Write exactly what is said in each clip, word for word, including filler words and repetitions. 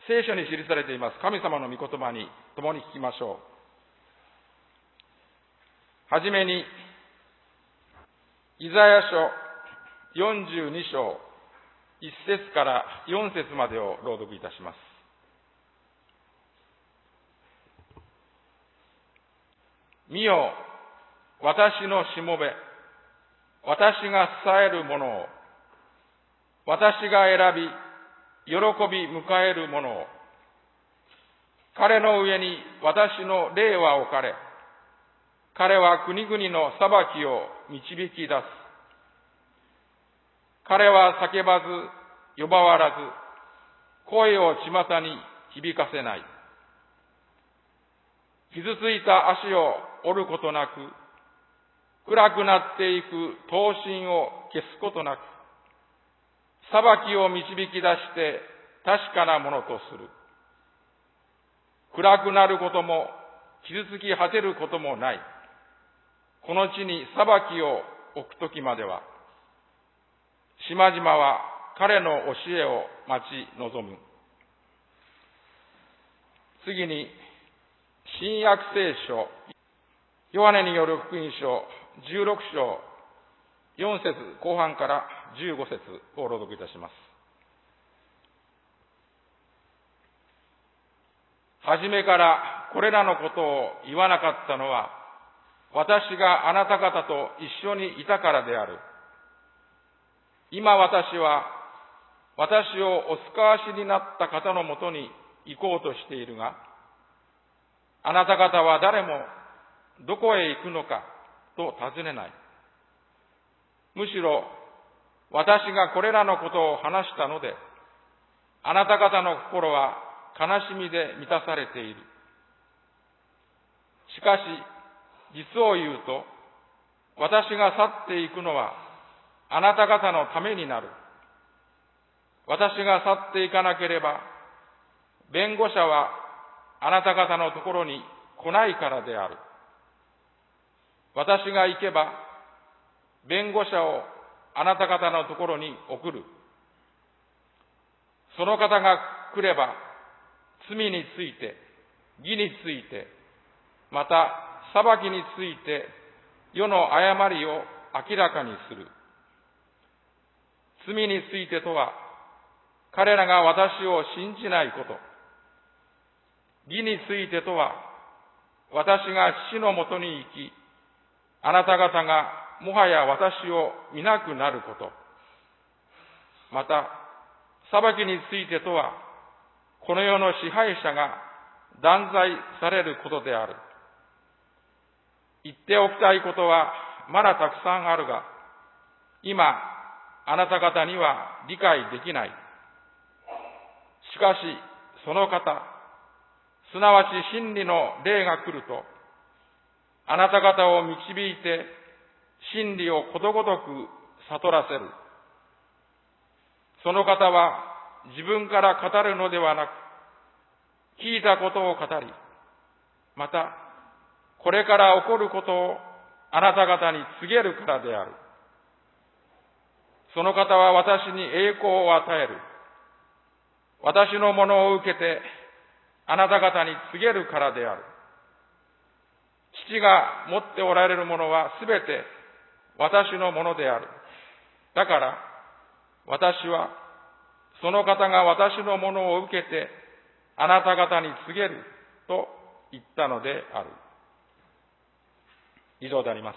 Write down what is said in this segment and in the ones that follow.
聖書に記されています神様の御言葉に共に聞きましょう。はじめに、イザヤ書よんじゅうに章いっ節からよん節までを朗読いたします。見よ、私のしもべ、私が支えるものを、私が選び、喜び迎えるものを、彼の上に私の霊は置かれ、彼は国々の裁きを導き出す。彼は叫ばず、呼ばわらず、声を巷に響かせない。傷ついた足を折ることなく、暗くなっていく刀身を消すことなく、裁きを導き出して確かなものとする。暗くなることも、傷つき果てることもない。この地に裁きを置くときまでは、島々は彼の教えを待ち望む。次に、新約聖書、ヨハネによる福音書じゅうろく章よん節後半からじゅうご節を朗読いたします。はじめからこれらのことを言わなかったのは、私があなた方と一緒にいたからである。今私は、私をお使わしになった方のもとに行こうとしているが、あなた方は誰もどこへ行くのかと尋ねない。むしろ、私がこれらのことを話したので、あなた方の心は悲しみで満たされている。しかし、実を言うと、私が去っていくのは、あなた方のためになる。私が去っていかなければ、弁護者はあなた方のところに来ないからである。私が行けば、弁護者をあなた方のところに送る。その方が来れば、罪について、義について、また裁きについて、世の誤りを明らかにする。罪についてとは、彼らが私を信じないこと。義についてとは、私が父のもとに行き、あなた方がもはや私を見なくなること。また、裁きについてとは、この世の支配者が断罪されることである。言っておきたいことはまだたくさんあるが、今、あなた方には理解できない。しかし、その方、すなわち真理の霊が来ると、あなた方を導いて、真理をことごとく悟らせる。その方は自分から語るのではなく、聞いたことを語り、また、これから起こることをあなた方に告げるからである。その方は私に栄光を与える。私のものを受けて、あなた方に告げるからである。父が持っておられるものはすべて私のものである。だから、私は、その方が私のものを受けて、あなた方に告げると言ったのである。以上であります。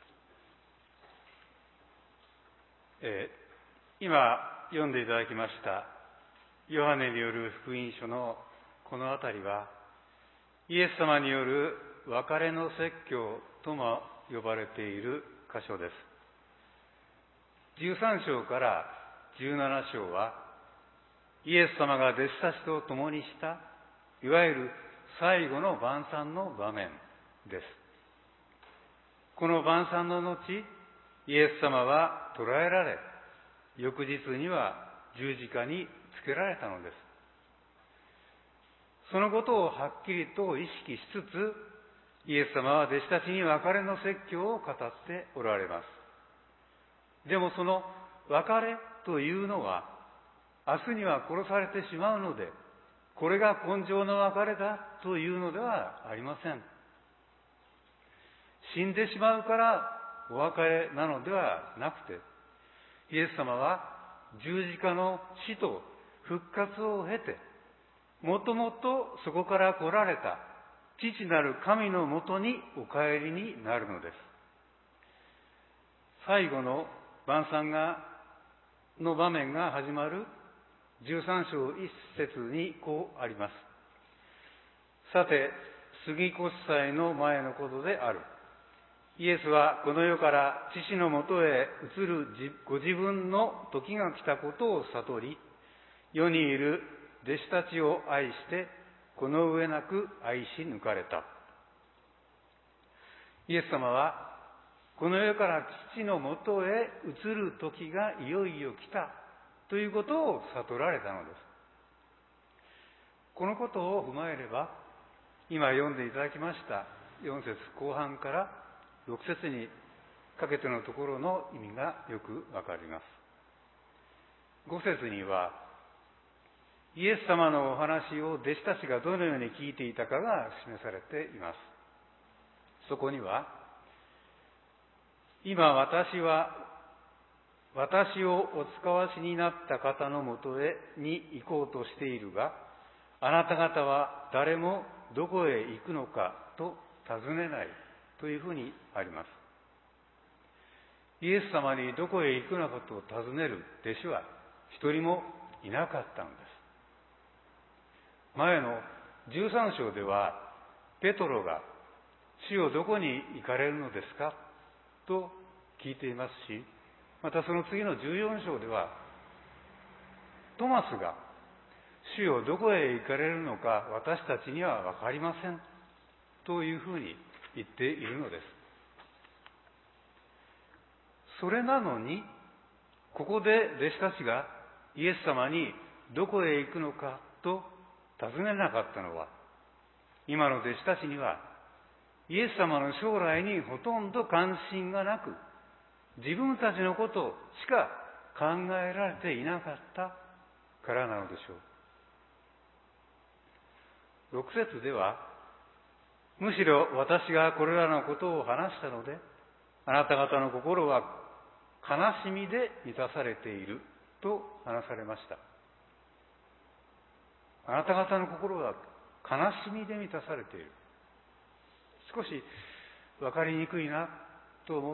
えー、今読んでいただきましたヨハネによる福音書のこのあたりは、イエス様による別れの説教とも呼ばれている箇所です。じゅうさん章からじゅうなな章は、イエス様が弟子たちと共にしたいわゆる最後の晩餐の場面です。この晩餐の後、イエス様は捕らえられ、翌日には十字架につけられたのです。そのことをはっきりと意識しつつ、イエス様は弟子たちに別れの説教を語っておられます。でもその別れというのは、明日には殺されてしまうので、 これが今生の別れだというのではありません。死んでしまうからお別れなのではなくて、イエス様は十字架の死と復活を経て、もともとそこから来られた父なる神のもとにお帰りになるのです。最後の晩餐がの場面が始まるじゅうさん章一節にこうあります。さて、杉越祭の前のことである。イエスはこの世から父のもとへ移るご自分の時が来たことを悟り、世にいる弟子たちを愛して、この上なく愛し抜かれた。イエス様は、この世から父のもとへ移る時がいよいよ来たということを悟られたのです。このことを踏まえれば、今読んでいただきましたよん節後半からろく節にかけてのところの意味がよくわかります。ご節には、イエス様のお話を弟子たちがどのように聞いていたかが示されています。そこには、今私は私をお使わしになった方のもとへに行こうとしているが、あなた方は誰もどこへ行くのかと尋ねないというふうにあります。イエス様にどこへ行くのかと尋ねる弟子は一人もいなかったのです。前のじゅうさん章では、ペトロが主よどこに行かれるのですかと聞いていますし、またその次のじゅうよん章では、トマスが主よどこへ行かれるのか私たちにはわかりませんというふうに言っているのです。それなのに、ここで弟子たちがイエス様にどこへ行くのかと尋ねなかったのは、今の弟子たちにはイエス様の将来にほとんど関心がなく、自分たちのことしか考えられていなかったからなのでしょう。ろく節では、むしろ私がこれらのことを話したので、あなた方の心は悲しみで満たされていると話されました。あなた方の心は悲しみで満たされている。少し分かりにくいなと思って、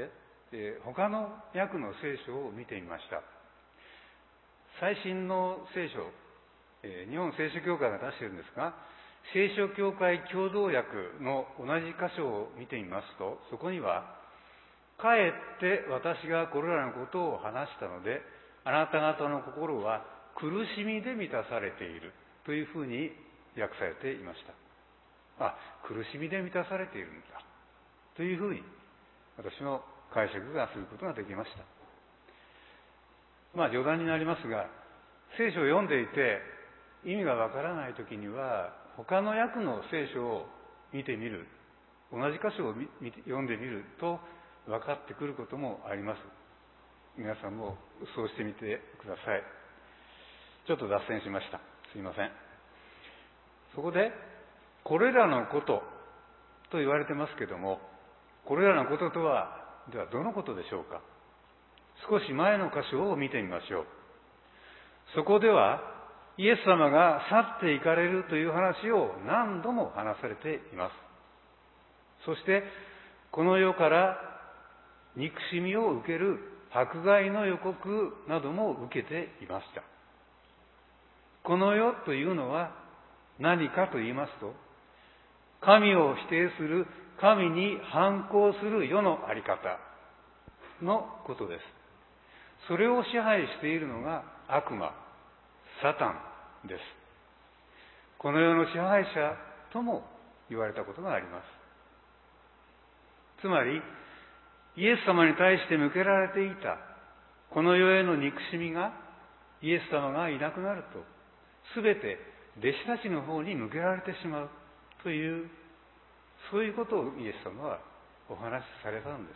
えー、他の訳の聖書を見てみました。最新の聖書、えー、日本聖書協会が出しているんですが、聖書協会共同訳の同じ箇所を見てみますと、そこには、かえって私がこれらのことを話したので、あなた方の心は苦しみで満たされているというふうに訳されていました。あ、苦しみで満たされているんだというふうに私の解釈がすることができました。まあ冗談になりますが、聖書を読んでいて意味がわからないときには、他の訳の聖書を見てみる、同じ箇所を読んでみると分かってくることもあります。皆さんもそうしてみてください。ちょっと脱線しました。すいません。そこで、これらのことと言われてますけども、これらのこととは、ではどのことでしょうか。少し前の箇所を見てみましょう。そこでは、イエス様が去って行かれるという話を何度も話されています。そして、この世から憎しみを受ける迫害の予告なども受けていました。この世というのは何かと言いますと、神を否定する、神に反抗する世のあり方のことです。それを支配しているのが悪魔、サタンです。この世の支配者とも言われたことがあります。つまり、イエス様に対して向けられていたこの世への憎しみが、イエス様がいなくなると、すべて弟子たちの方に向けられてしまうという、そういうことをイエス様はお話しされたんです。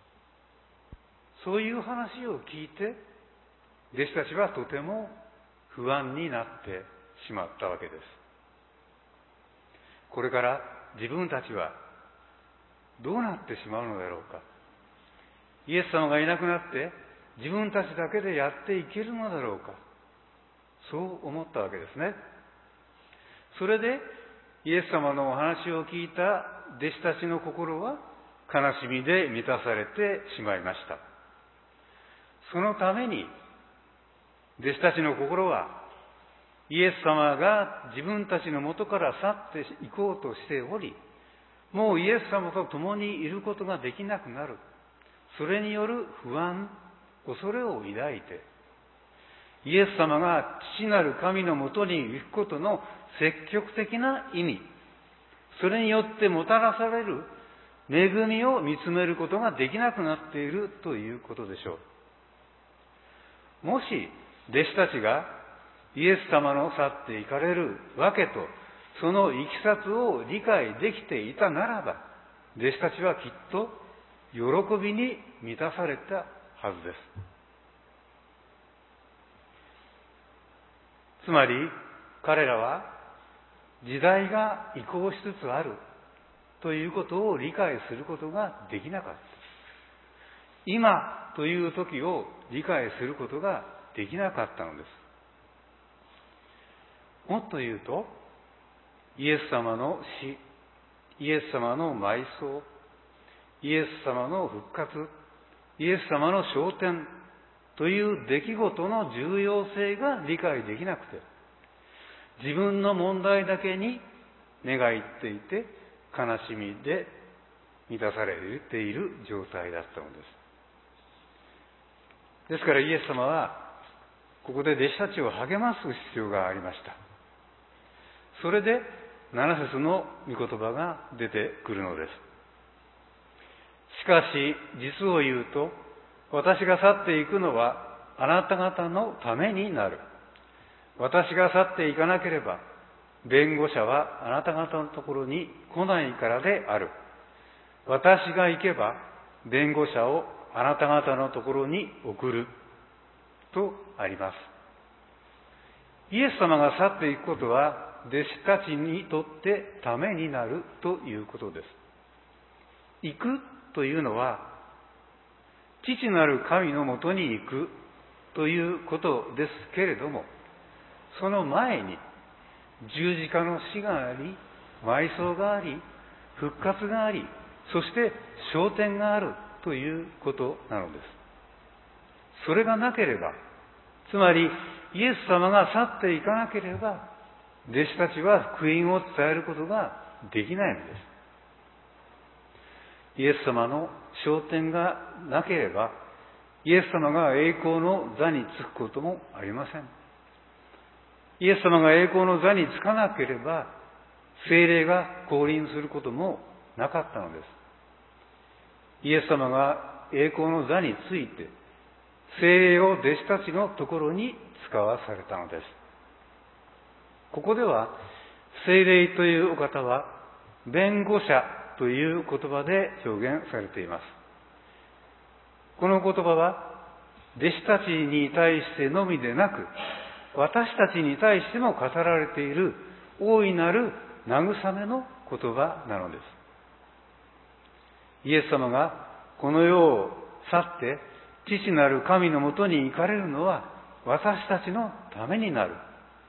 そういう話を聞いて、弟子たちはとても不安になってしまったわけです。これから自分たちはどうなってしまうのだろうか。イエス様がいなくなって自分たちだけでやっていけるのだろうか。そう思ったわけですね。それでイエス様のお話を聞いた弟子たちの心は悲しみで満たされてしまいました。そのために弟子たちの心はイエス様が自分たちの元から去っていこうとしており、もうイエス様と共にいることができなくなる。それによる不安、恐れを抱いて、イエス様が父なる神のもとに行くことの積極的な意味、それによってもたらされる恵みを見つめることができなくなっているということでしょう。もし弟子たちがイエス様の去って行かれるわけとそのいきさつを理解できていたならば、弟子たちはきっと喜びに満たされたはずです。つまり彼らは時代が移行しつつあるということを理解することができなかった。今という時を理解することができなかったのです。もっと言うと、イエス様の死、イエス様の埋葬、イエス様の復活、イエス様の昇天という出来事の重要性が理解できなくて、自分の問題だけに目がいっていて悲しみで満たされている状態だったのです。ですからイエス様はここで弟子たちを励ます必要がありました。それでなな節の御言葉が出てくるのです。しかし実を言うと、私が去っていくのはあなた方のためになる。私が去っていかなければ弁護者はあなた方のところに来ないからである。私が行けば弁護者をあなた方のところに送るとあります。イエス様が去っていくことは弟子たちにとってためになるということです。行くというのは父なる神のもとに行くということですけれども、その前に十字架の死があり、埋葬があり、復活があり、そして昇天があるということなのです。それがなければ、つまりイエス様が去っていかなければ、弟子たちは福音を伝えることができないのです。イエス様の昇天がなければ、イエス様が栄光の座につくこともありません。イエス様が栄光の座につかなければ、聖霊が降臨することもなかったのです。イエス様が栄光の座について、聖霊を弟子たちのところに使わされたのです。ここでは、聖霊というお方は、弁護者という言葉で表現されています。この言葉は、弟子たちに対してのみでなく、私たちに対しても語られている大いなる慰めの言葉なのです。イエス様がこの世を去って父なる神のもとに行かれるのは私たちのためになる。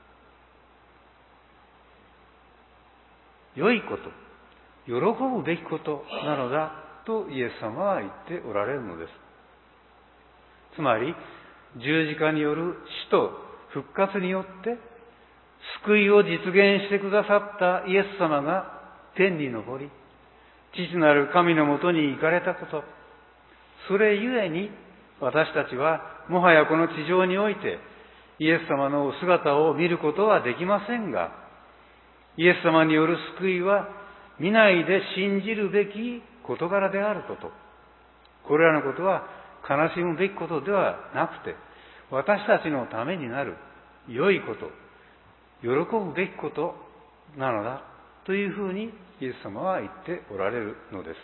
良いこと、喜ぶべきことなのだとイエス様は言っておられるのです。つまり十字架による死と復活によって救いを実現してくださったイエス様が天に昇り、父なる神のもとに行かれたこと、それゆえに私たちはもはやこの地上においてイエス様のお姿を見ることはできませんが、イエス様による救いは見ないで信じるべき事柄であること、これらのことは悲しむべきことではなくて、私たちのためになる良いこと、喜ぶべきことなのだというふうにイエス様は言っておられるのです。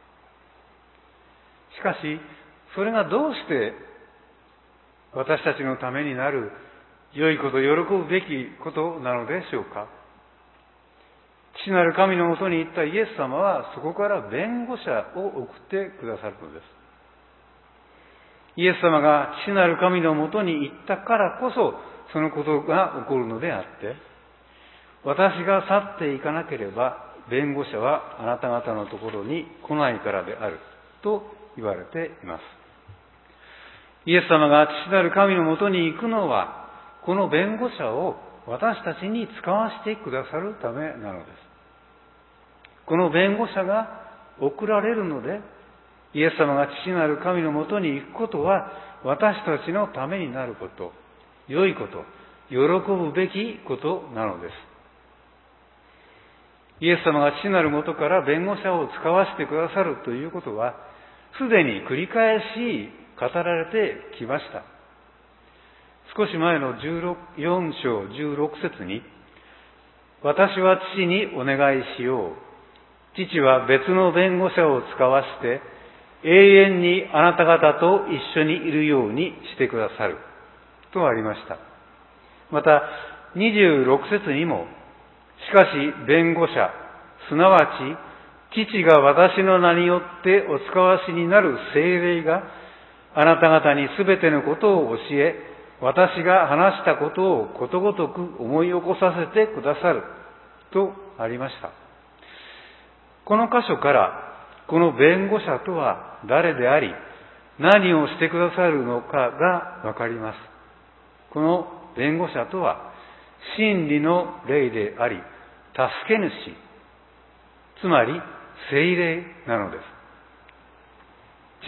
しかし、それがどうして私たちのためになる良いこと、喜ぶべきことなのでしょうか。父なる神のもとに行ったイエス様は、そこから弁護者を送ってくださるのです。イエス様が父なる神のもとに行ったからこそ、そのことが起こるのであって、私が去っていかなければ、弁護者はあなた方のところに来ないからである、と言われています。イエス様が父なる神のもとに行くのは、この弁護者を私たちに使わせてくださるためなのです。この弁護者が送られるので、イエス様が父なる神のもとに行くことは、私たちのためになること、良いこと、喜ぶべきことなのです。イエス様が父なるもとから弁護者を使わせてくださるということは、すでに繰り返し語られてきました。少し前のよん章じゅうろく節に、私は父にお願いしよう。父は別の弁護者を使わして、永遠にあなた方と一緒にいるようにしてくださる。とありました。また、にじゅうろく節にも、しかし弁護者、すなわち父が私の名によってお使わしになる聖霊があなた方にすべてのことを教え、私が話したことをことごとく思い起こさせてくださるとありました。この箇所からこの弁護者とは誰であり何をしてくださるのかがわかります。この弁護者とは真理の霊であり、助け主、つまり聖霊なのです。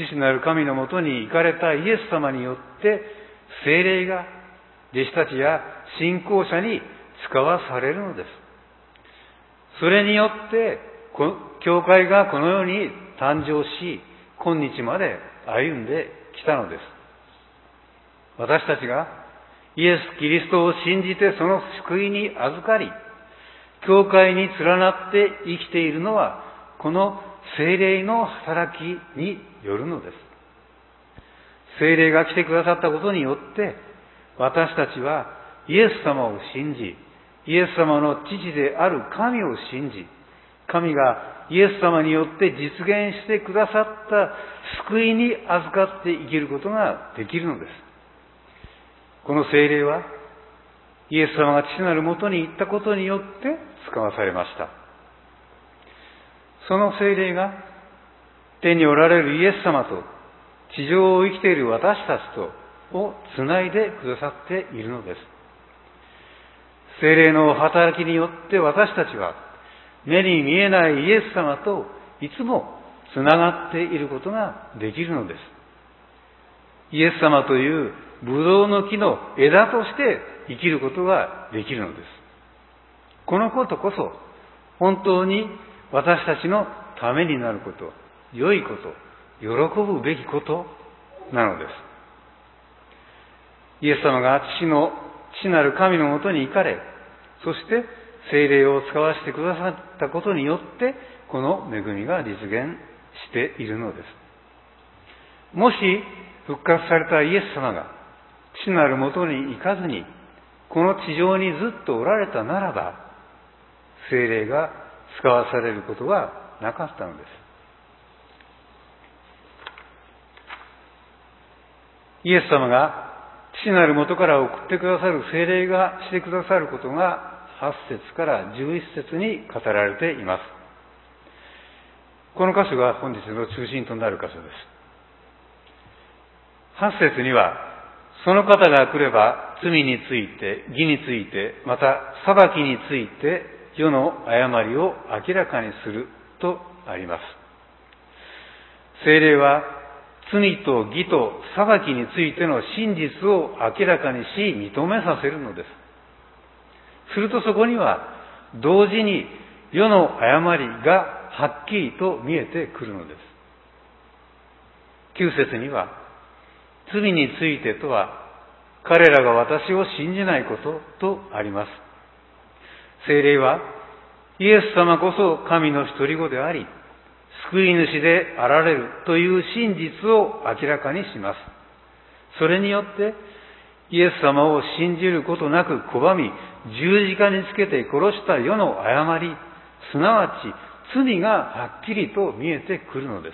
父なる神のもとに行かれたイエス様によって聖霊が弟子たちや信仰者に使わされるのです。それによって教会がこの世に誕生し、今日まで歩んできたのです。私たちがイエス・キリストを信じてその救いに預かり、教会に連なって生きているのは、この聖霊の働きによるのです。聖霊が来てくださったことによって、私たちはイエス様を信じ、イエス様の父である神を信じ、神がイエス様によって実現してくださった救いに預かって生きることができるのです。この聖霊は、イエス様が父なるもとに行ったことによって使わされました。その聖霊が、天におられるイエス様と、地上を生きている私たちとをつないでくださっているのです。聖霊の働きによって私たちは、目に見えないイエス様といつもつながっていることができるのです。イエス様というブドウの木の枝として生きることができるのです。このことこそ本当に私たちのためになること、良いこと、喜ぶべきことなのです。イエス様が父の父なる神のもとに行かれ、そして聖霊を使わせてくださったことによってこの恵みが実現しているのです。もし復活されたイエス様が父なるもとに行かずにこの地上にずっとおられたならば、聖霊が使わされることはなかったのです。イエス様が父なるもとから送ってくださる聖霊がしてくださることがはち節からじゅういち節に語られています。この箇所が本日の中心となる箇所です。はち節には、その方が来れば罪について、義について、また裁きについて世の誤りを明らかにするとあります。聖霊は罪と義と裁きについての真実を明らかにし認めさせるのです。するとそこには同時に世の誤りがはっきりと見えてくるのです。きゅう節には、罪についてとは彼らが私を信じないこととあります。聖霊はイエス様こそ神の一人子であり、救い主であられるという真実を明らかにします。それによってイエス様を信じることなく拒み、十字架につけて殺した世の誤り、すなわち罪がはっきりと見えてくるのです。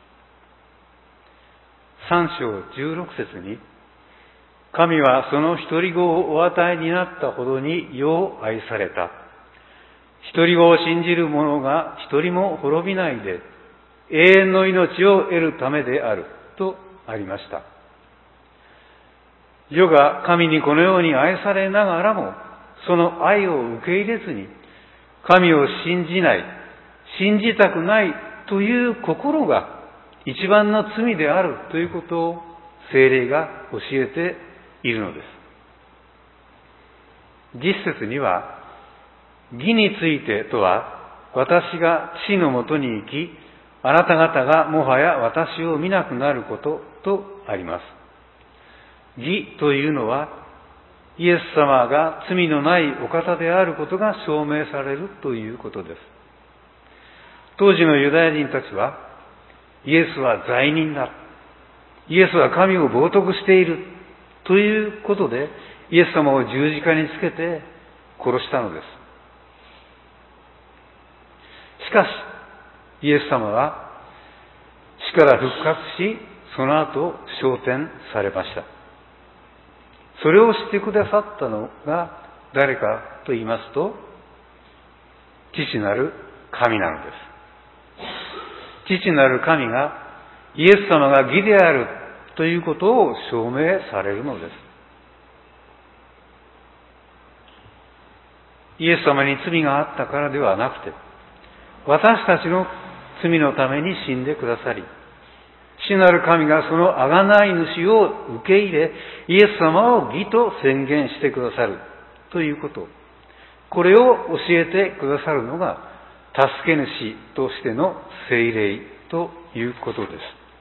三章十六節に、神はその一人子をお与えになったほどに世を愛された。一人子を信じる者が一人も滅びないで、永遠の命を得るためであるとありました。世が神にこのように愛されながらも、その愛を受け入れずに、神を信じない、信じたくないという心が一番の罪であるということを聖霊が教えているのです。実節には、義についてとは、私が地のもとに行き、あなた方がもはや私を見なくなることとあります。義というのは、イエス様が罪のないお方であることが証明されるということです。当時のユダヤ人たちは、イエスは罪人だ、イエスは神を冒涜しているということで、イエス様を十字架につけて殺したのです。しかし、イエス様は死から復活し、その後昇天されました。それをしてくださったのが誰かと言いますと、父なる神なのです。父なる神がイエス様が義であるということを証明されるのです。イエス様に罪があったからではなくて、私たちの罪のために死んでくださり、父なる神がその贖い主を受け入れ、イエス様を義と宣言してくださるということ。これを教えてくださるのが、助け主としての聖霊ということです。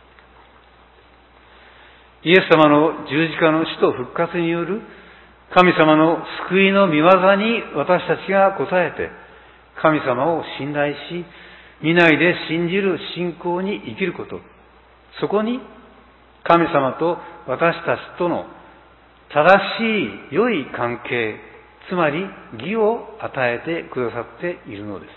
イエス様の十字架の死と復活による神様の救いの御業に私たちが応えて、神様を信頼し、御内で信じる信仰に生きること。そこに神様と私たちとの正しい良い関係、つまり義を与えてくださっているのです。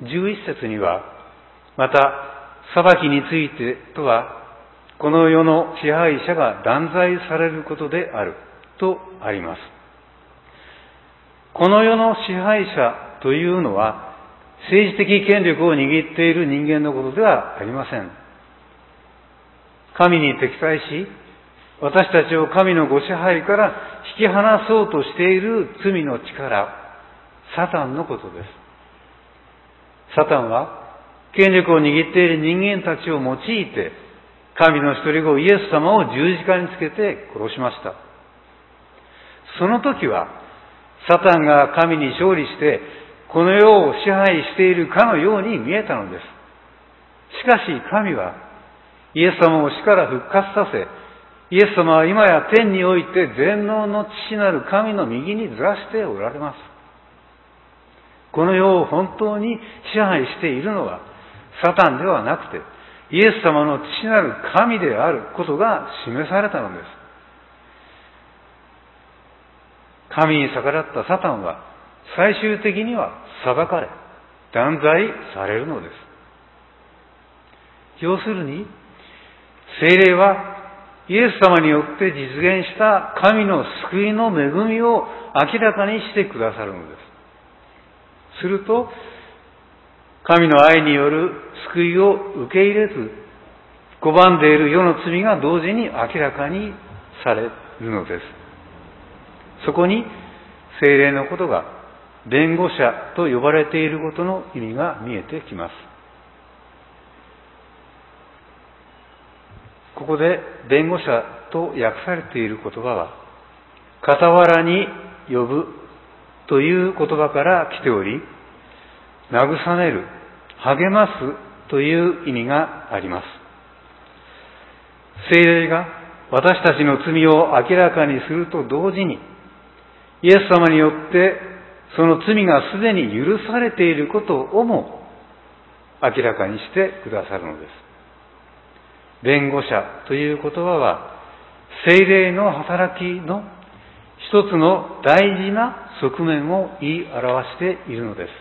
じゅういち節には、また裁きについてとは、この世の支配者が断罪されることであるとあります。この世の支配者というのは、政治的権力を握っている人間のことではありません。神に敵対し、私たちを神のご支配から引き離そうとしている罪の力、サタンのことです。サタンは権力を握っている人間たちを用いて、神の一人子イエス様を十字架につけて殺しました。その時は、サタンが神に勝利して、この世を支配しているかのように見えたのです。しかし神は、イエス様を死から復活させ、イエス様は今や天において全能の父なる神の右にずらしておられます。この世を本当に支配しているのは、サタンではなくて、イエス様の父なる神であることが示されたのです。神に逆らったサタンは、最終的には裁かれ、断罪されるのです。要するに、聖霊はイエス様によって実現した神の救いの恵みを明らかにしてくださるのです。すると、神の愛による救いを受け入れず、拒んでいる世の罪が同時に明らかにされるのです。そこに聖霊のことが弁護者と呼ばれていることの意味が見えてきます。ここで弁護者と訳されている言葉は、傍らに呼ぶという言葉から来ており、慰める、励ますという意味があります。聖霊が私たちの罪を明らかにすると同時に、イエス様によってその罪がすでに許されていることをも明らかにしてくださるのです。弁護者という言葉は、 聖霊の働きの一つの大事な側面を言い表しているのです。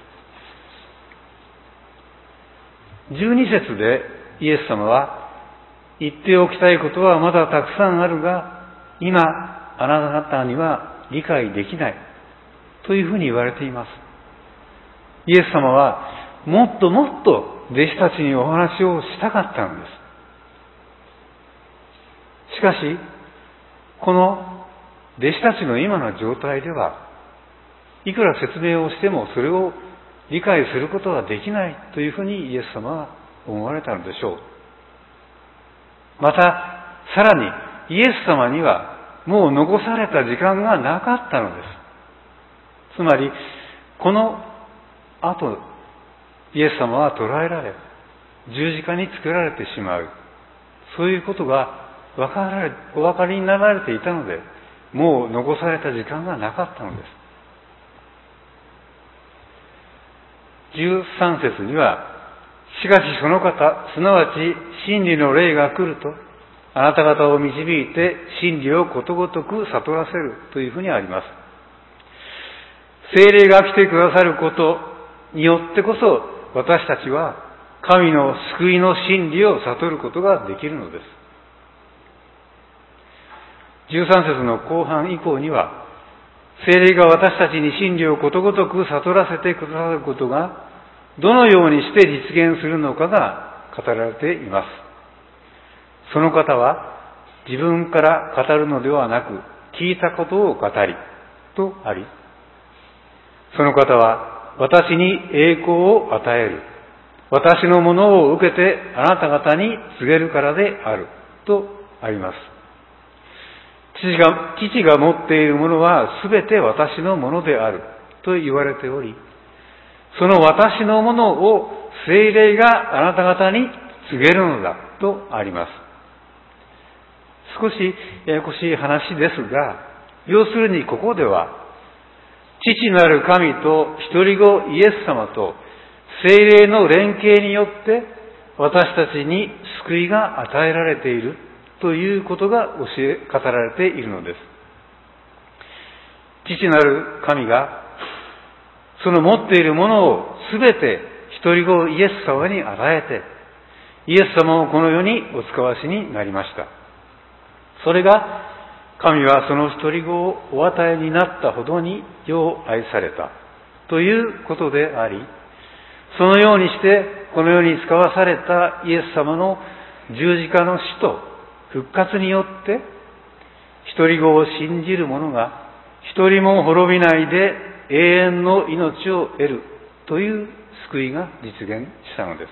じゅうに節でイエス様は、言っておきたいことはまだたくさんあるが、今あなた方には理解できないというふうに言われています。イエス様はもっともっと弟子たちにお話をしたかったのです。しかし、この弟子たちの今の状態では、いくら説明をしてもそれを理解することはできないというふうにイエス様は思われたのでしょう。また、さらにイエス様にはもう残された時間がなかったのです。つまり、この後、イエス様は捕らえられ、十字架につけられてしまう。そういうことが分かられ、お分かりになられていたので、もう残された時間がなかったのです。じゅうさん節には、しかしその方、すなわち真理の霊が来ると、あなた方を導いて真理をことごとく悟らせるというふうにあります。聖霊が来てくださることによってこそ、私たちは神の救いの真理を悟ることができるのです。じゅうさん節の後半以降には、聖霊が私たちに真理をことごとく悟らせてくださることが、どのようにして実現するのかが語られています。その方は、自分から語るのではなく、聞いたことを語り、とあり、その方は、私に栄光を与える。私のものを受けてあなた方に告げるからである。とあります。父が、父が持っているものはすべて私のものである。と言われており、その私のものを聖霊があなた方に告げるのだ。とあります。少しややこしい話ですが、要するにここでは、父なる神と一人子イエス様と聖霊の連携によって私たちに救いが与えられているということが教え、語られているのです。父なる神がその持っているものをすべて一人子イエス様に与えて、イエス様をこの世にお使わしになりました。それが神はその一人子をお与えになったほどに世を愛されたということであり、そのようにしてこの世に使わされたイエス様の十字架の死と復活によって一人子を信じる者が一人も滅びないで永遠の命を得るという救いが実現したのです。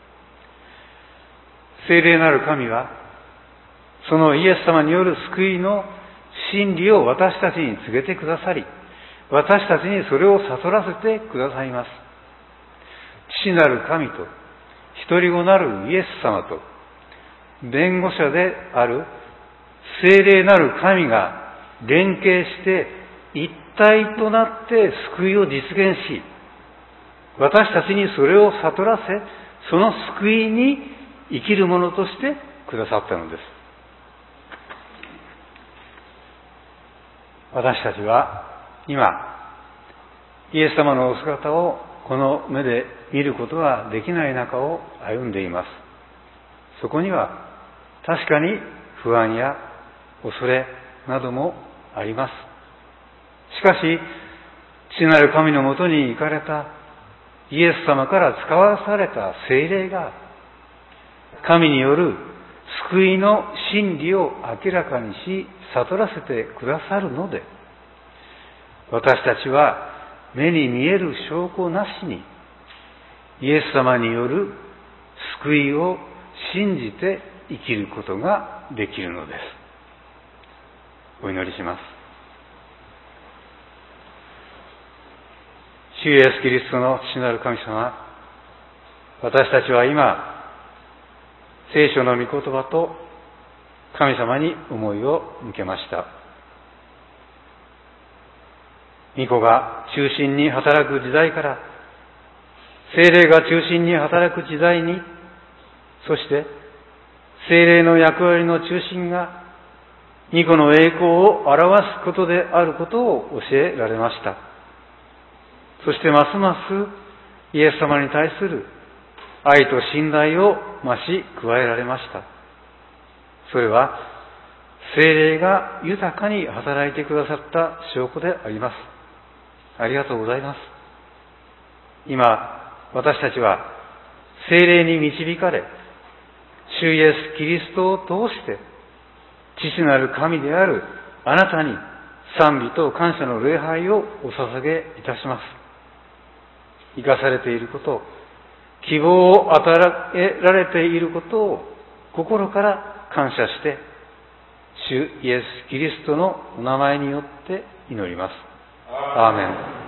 聖霊なる神はそのイエス様による救いの真理を私たちに告げてくださり、私たちにそれを悟らせてくださいます。父なる神と一人子なるイエス様と弁護者である聖霊なる神が連携して一体となって救いを実現し、私たちにそれを悟らせ、その救いに生きるものとしてくださったのです。私たちは今、イエス様のお姿をこの目で見ることができない中を歩んでいます。そこには確かに不安や恐れなどもあります。しかし、父なる神のもとに行かれたイエス様から使わされた聖霊が、神による救いの真理を明らかにし、悟らせてくださるので、私たちは目に見える証拠なしに、イエス様による救いを信じて生きることができるのです。お祈りします。主イエスキリストの父なる神様、私たちは今、聖書の御言葉と神様に思いを向けました。御子が中心に働く時代から、聖霊が中心に働く時代に、そして聖霊の役割の中心が御子の栄光を表すことであることを教えられました。そしてますますイエス様に対する愛と信頼を増し加えられました。それは聖霊が豊かに働いてくださった証拠であります。ありがとうございます。今、私たちは聖霊に導かれ、主イエス・キリストを通して、父なる神であるあなたに賛美と感謝の礼拝をお捧げいたします。生かされていること、希望を与えられていることを心から感謝して、主イエス・キリストのお名前によって祈ります。アーメン。